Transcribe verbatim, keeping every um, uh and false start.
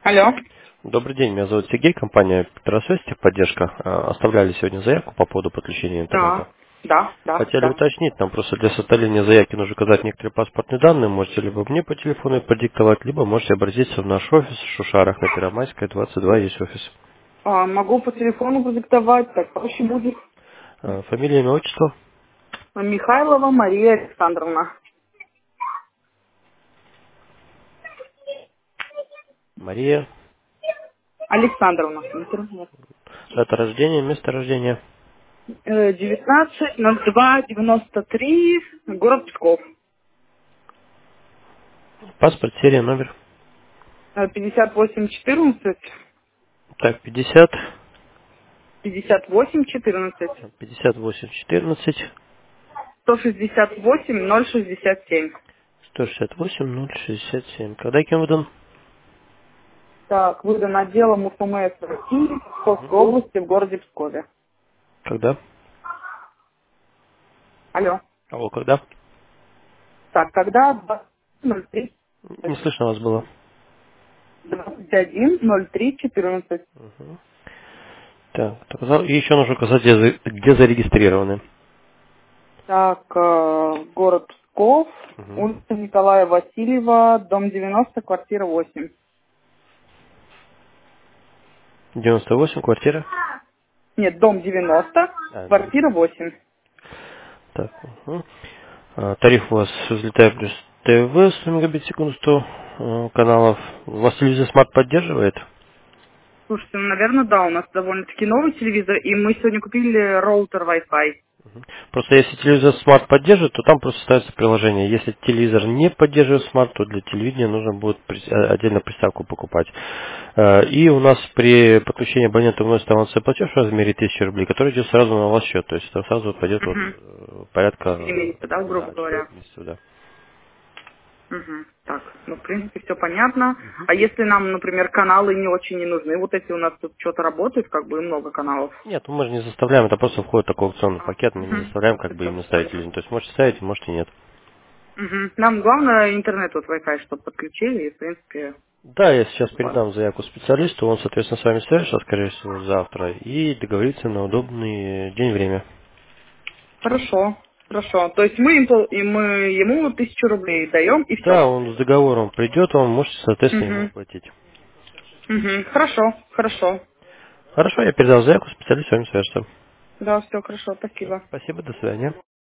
Алло. Добрый день, меня зовут Сергей, компания Петросвязь, техподдержка. А, Оставляли сегодня заявку по поводу подключения интернета. Да, да, да, Хотели да. уточнить, нам просто для составления заявки нужно указать некоторые паспортные данные. Можете либо мне по телефону их продиктовать, либо можете обратиться в наш офис в Шушарах на Первомайская, двадцать два, есть офис. А, могу по телефону продиктовать, так проще будет. А, Фамилия, имя, отчество? Михайлова Мария Александровна. Мария. Александровна. Интернет. Дата рождения, место рождения. Э, девятнадцать ноль два девяносто три, город Псков. Паспорт, серия, номер. Э, пятьдесят восемь четырнадцать, Так, пятьдесят, пятьдесят восемь четырнадцать, пятьдесят восемь, четырнадцать, сто шестьдесят восемь ноль шестьдесят семь. сто шестьдесят восемь, ноль шестьдесят семь. Когда кем выдан? Так, выдан отделом УФМС России Мгм. Псковской области в городе Пскове. Когда? Алло. Алло, когда? Так, когда двадцать ноль три Не слышно вас было. двадцать один ноль три четырнадцать. Мгм. Так, так, за- и еще нужно указать, где, за- где зарегистрированы. Так, э, город Псков, Мгм. улица Николая Васильева, дом девяносто, квартира восемь. девяносто восемь, квартира. Нет, дом девяносто, А, дом. квартира восемь. Так, мгм. А, тариф у вас взлетая плюс ТВ сто мегабит в секунду, сто э, каналов. У вас телевизор смарт поддерживает? Слушайте, ну, наверное, да, у нас довольно-таки новый телевизор, и мы сегодня купили роутер Wi-Fi. Просто если телевизор смарт поддерживает, то там просто ставится приложение. Если телевизор не поддерживает смарт, то для телевидения нужно будет при- э, отдельно приставку покупать. Э, И у нас при подключении абонента вносится авансовый платеж в размере тысячи рублей, который идет сразу на ваш счет. То есть это сразу пойдет вот Угу. э, порядка четыре месяца, да, э, грубо да, четырех говоря. месяцев, да. Угу. Так, ну, в принципе, все понятно. А если нам, например, каналы не очень не нужны, вот если у нас тут что-то работает, как бы и много каналов. Нет, ну мы же не заставляем, это просто входит такой аукционный А, пакет, мы не угу. заставляем как бы именно ставить телевизор. То есть можете ставить, можете нет. Мгм. Нам главное интернет вот Wi-Fi, чтобы подключили, и, в принципе, Да, я сейчас ладно. передам заявку специалисту, он, соответственно, с вами свяжется, скорее всего, завтра, и договорится на удобный день время. Хорошо, хорошо. То есть мы, им пол- и мы ему тысячу рублей даем, и все. Да, он с договором придет, он можете, соответственно, ему Угу. оплатить. Угу. Хорошо, хорошо. Хорошо, я передал заявку, специалист с вами свяжется. Да, все хорошо, Всё, спасибо. спасибо, до свидания.